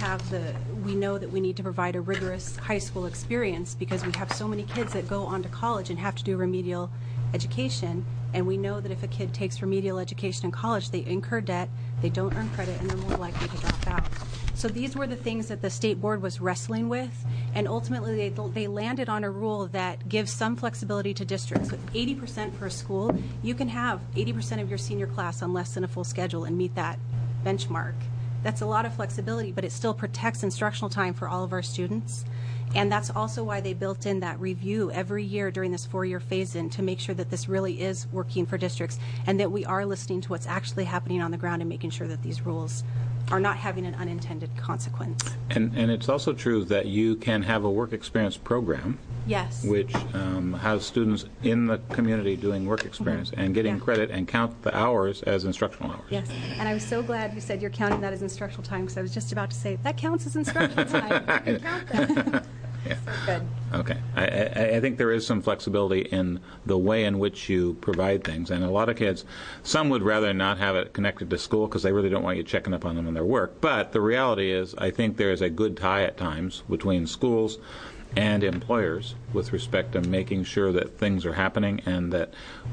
know that we need to provide a rigorous high school experience because we have so many kids that go on to college and have to do remedial education. And we know that if a kid takes remedial education in college, they incur debt, they don't earn credit, and they're more likely to drop out. So these were the things that the state board was wrestling with, and ultimately they landed on a rule that gives some flexibility to districts. With 80% for a school, you can have 80% of your senior class on less than a full schedule and meet that benchmark. That's a lot of flexibility, but it still protects instructional time for all of our students. And that's also why they built in that review every year during this 4-year phase-in to make sure that this really is working for districts and that we are listening to what's actually happening on the ground and making sure that these rules are not having an unintended consequence. And it's also true that you can have a work experience program, yes, which has students in the community doing work experience and getting credit and count the hours as instructional hours. Yes, and I was so glad you said you're counting that as instructional time because I was just about to say that counts as instructional time. You can count that. Yeah. So good. Okay. I think there is some flexibility in the way in which you provide things. And a lot of kids, some would rather not have it connected to school because they really don't want you checking up on them in their work. But the reality is I think there is a good tie at times between schools and employers with respect to making sure that things are happening and that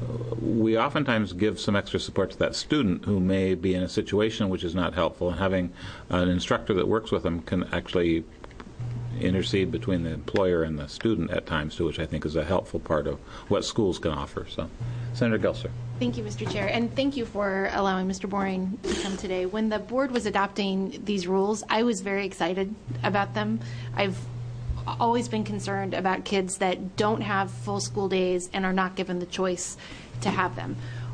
we oftentimes give some extra support to that student who may be in a situation which is not helpful, and having an instructor that works with them can actually intercede between the employer and the student at times too, which I think is a helpful part of what schools can offer. So, Senator Gelser. Thank you, Mr. Chair, and thank you for allowing Mr. Boring to come today. When the board was adopting these rules, I was very excited about them. I've always been concerned about kids that don't have full school days and are not given the choice to have them.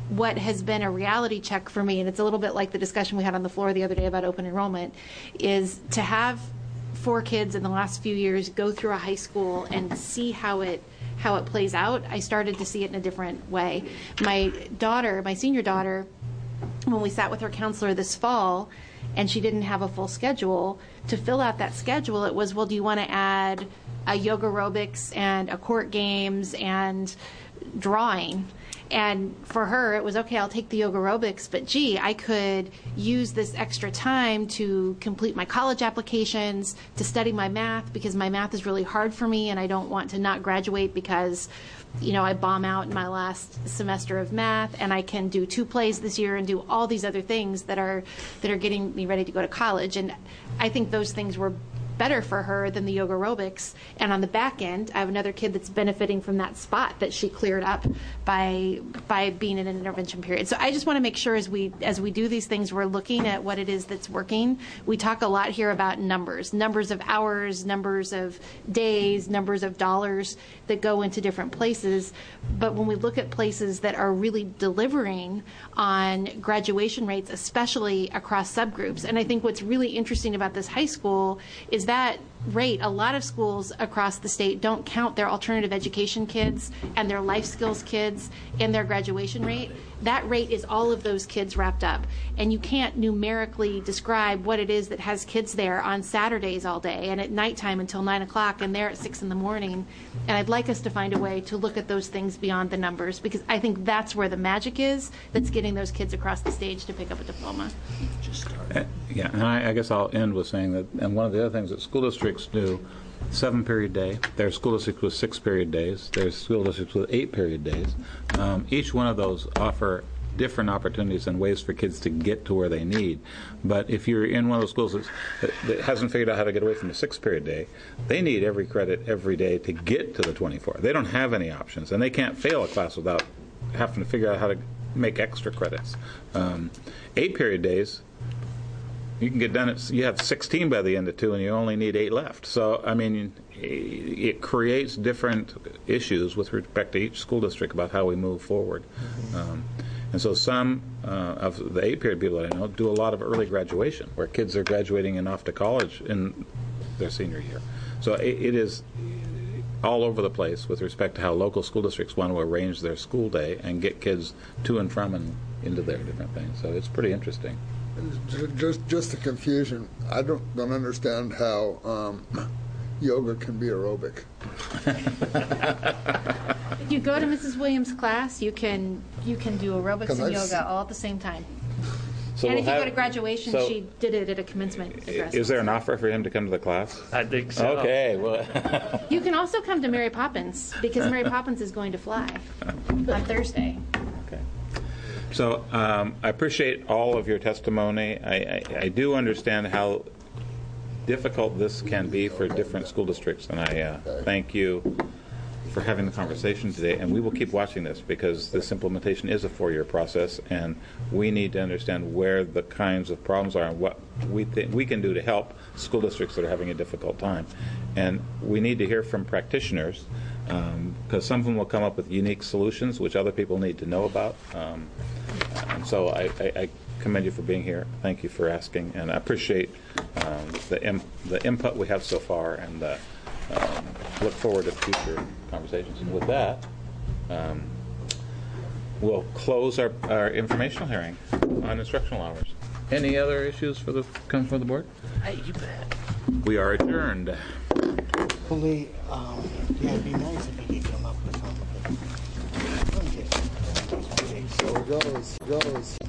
what has been a reality check for me, and it's a little bit like the discussion we had on the floor the other day about open enrollment, is to have 4 kids in the last few years go through a high school and see how it plays out. I started to see it in a different way. My senior daughter, when we sat with her counselor this fall, and she didn't have a full schedule, to fill out that schedule, it was, well, do you want to add a yoga aerobics and a court games and drawing? And for her, it was, okay, I'll take the yoga aerobics, but gee, I could use this extra time to complete my college applications, to study my math, because my math is really hard for me, and I don't want to not graduate because, I bomb out in my last semester of math, and I can do 2 plays this year and do all these other things that are getting me ready to go to college. And I think those things were better for her than the yoga aerobics. And on the back end, I have another kid that's benefiting from that spot that she cleared up by being in an intervention period. So I just want to make sure as we do these things, we're looking at what it is that's working. We talk a lot here about numbers of hours, numbers of days, numbers of dollars that go into different places. But when we look at places that are really delivering on graduation rates, especially across subgroups, and I think what's really interesting about this high school is that rate, a lot of schools across the state don't count their alternative education kids and their life skills kids in their graduation rate. That rate is all of those kids wrapped up. And you can't numerically describe what it is that has kids there on Saturdays all day and at nighttime until 9 o'clock and there at 6 in the morning. And I'd like us to find a way to look at those things beyond the numbers, because I think that's where the magic is, that's getting those kids across the stage to pick up a diploma. Yeah, and I guess I'll end with saying that, and one of the other things that school districts do, 7-period day. There are school districts with 6-period days. There's school districts with 8-period days. Each one of those offer different opportunities and ways for kids to get to where they need. But if you're in one of those schools that hasn't figured out how to get away from the 6-period day, they need every credit every day to get to the 24. They don't have any options, and they can't fail a class without having to figure out how to make extra credits. 8-period days, you can get done you have 16 by the end of 2, and you only need 8 left. So, I mean, it creates different issues with respect to each school district about how we move forward. And so some of the 8-period people that I know do a lot of early graduation, where kids are graduating and off to college in their senior year. So it is all over the place with respect to how local school districts want to arrange their school day and get kids to and from and into their different things. So it's pretty interesting. Just a confusion. I don't understand how yoga can be aerobic. If you go to Mrs. Williams' class, you can do aerobics and yoga all at the same time. So and if you go to graduation, she did it at a commencement address. Is there an offer for him to come to the class? I think so. Okay. Well, you can also come to Mary Poppins, because Mary Poppins is going to fly on Thursday. Okay. So I appreciate all of your testimony. I do understand how difficult this can be for different school districts, and I thank you for having the conversation today. And we will keep watching this, because this implementation is a 4-year process, and we need to understand where the kinds of problems are and what we can do to help school districts that are having a difficult time. And we need to hear from practitioners, because some of them will come up with unique solutions which other people need to know about. And so I commend you for being here. Thank you for asking, and I appreciate the input we have so far, and look forward to future conversations. And with that, we'll close our informational hearing on instructional hours. Any other issues come from the board? You bet. We are adjourned. Hopefully, yeah, it'd be nice if you could come up with something. So it goes.